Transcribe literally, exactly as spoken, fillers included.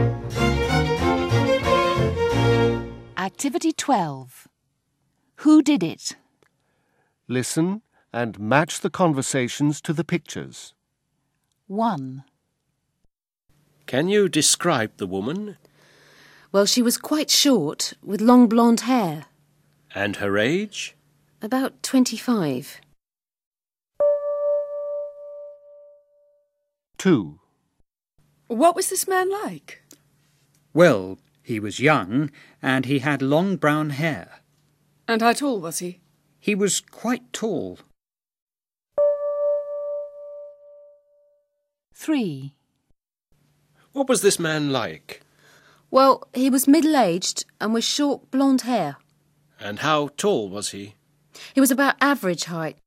Activity twelve. Who did it? Listen and match the conversations to the pictures. one. Can you describe the woman? Well, she was quite short, with long blonde hair. And her age? About twenty-five. two. What was this man like? Well, he was young and he had long brown hair. And how tall was he? He was quite tall. three. What was this man like? Well, he was middle-aged and with short blonde hair. And how tall was he? He was about average height,